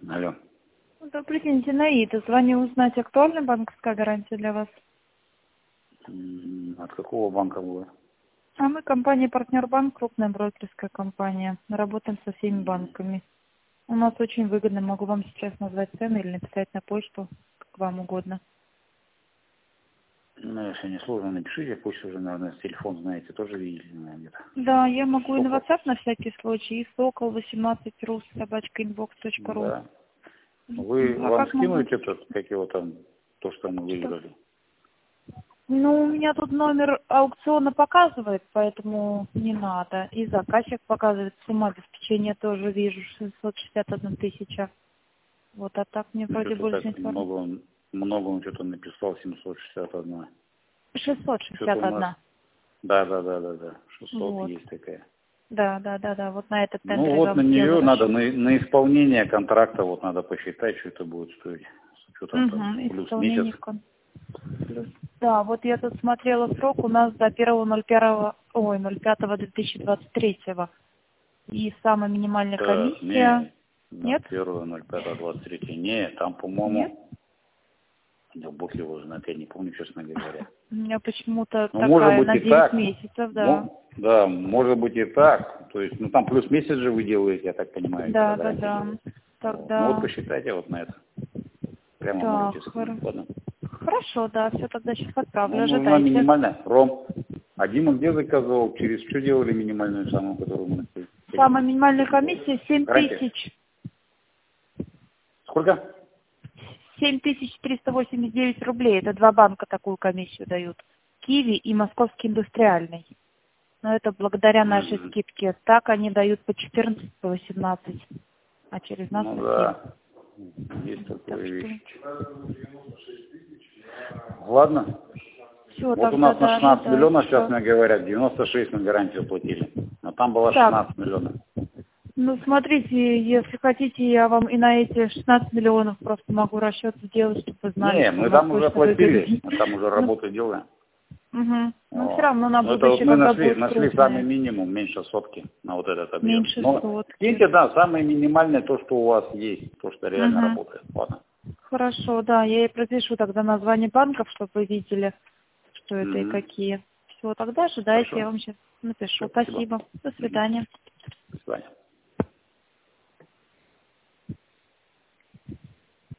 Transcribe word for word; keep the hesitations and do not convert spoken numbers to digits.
Алло. Добрый день, Зинаида. Звоню узнать, актуальна банковская гарантия для вас? М, От какого банка было? А мы компания «Партнер Банк», крупная брокерская компания. Мы работаем со всеми банками. У нас очень выгодно. Могу вам сейчас назвать цены или написать на почту, как вам угодно. Ну, если не сложно, напишите, пусть уже, наверное, с телефон, знаете, тоже видели, наверное, где-то. Да, я могу и на Сокол. WhatsApp на всякий случай, и сокол восемнадцать ру собачка инбокс точка ру. Да. Вы, А вам как могу? скинуть этот, как его там, то, что мы Что? выиграли? Ну, у меня тут номер аукциона показывает, поэтому не надо. И заказчик показывает, сумма обеспечения тоже вижу, шестьсот шестьдесят одна тысяча. Вот, а так мне вроде Что-то больше так информации. много, он- много он что-то написал, семьсот шестьдесят один. шестьсот Что-то шестьдесят у нас, одна. да, да, да, да, да, шестьсот Вот. есть такая. Да, да, да, да. Вот на этот Ну тендер я вот на вам сделаю нее надо, расчет. на, на исполнение контракта, вот надо посчитать, что это будет стоить. С учетом там Угу, плюс месяц. исполнение кон. Плюс. Да, вот я тут смотрела срок у нас до первого ноль первого, ой, ноль пятого две тысячи двадцать третьего. И самая минимальная Так, комиссия. не, ноль Нет? первого, ноль пятого, двадцать третьего. Не, там, Нет? по-моему, да бог его знает, я не помню, честно говоря. У меня почему-то Ну, может такая быть на и девять так. месяцев, да. Мо- да, может быть и так. То есть, ну там плюс месяц же вы делаете, я так понимаю, когда Да, да, гарантия да. делает. Вот. Ну вот Тогда посчитайте вот на это. Прямо так, можете хоро- скинуть, ладно? хорошо, да, все тогда сейчас Ну, отправлю, нужна ожидайте. минимальная. Ром, а Дима где заказывал? Через что делали минимальную самую, которую мы нашли? Самая минимальная комиссия семь Гарантия? тысяч. Сколько? семь тысяч триста восемьдесят девять рублей. Это два банка такую комиссию дают. Киви и Московский индустриальный. Но это благодаря нашей Мгм. скидке. Так они дают по четырнадцать, по восемнадцать. А через нас Ну по семь. да, есть такая Так что вещь. Ладно. все, Вот у тогда нас на да, шестнадцать миллионов сейчас ожидайте. мне говорят, девяносто шесть на гарантию платили. А там было Так, шестнадцать миллионов. ну смотрите, если хотите, я вам и на эти шестнадцать миллионов просто могу расчет сделать, чтобы вы знали, Не, что у мы нас там уже точно платили, выгоднее. мы там уже Ну, работу делаем. угу. Но все Вот. равно на Ну это вот будущее, мы когда нашли, будет нашли самый крупное, минимум, меньше сотки на вот этот объем. меньше Но сотки. киньте, да, самое минимальное то, что у вас есть, то, что реально Угу. работает. Ладно. Хорошо, да, я и пропишу тогда название банков, чтобы вы видели, что это и Угу. какие. Все, тогда ожидайте, я Хорошо. вам сейчас напишу. Все, спасибо. Спасибо. До Угу. свидания. До свидания.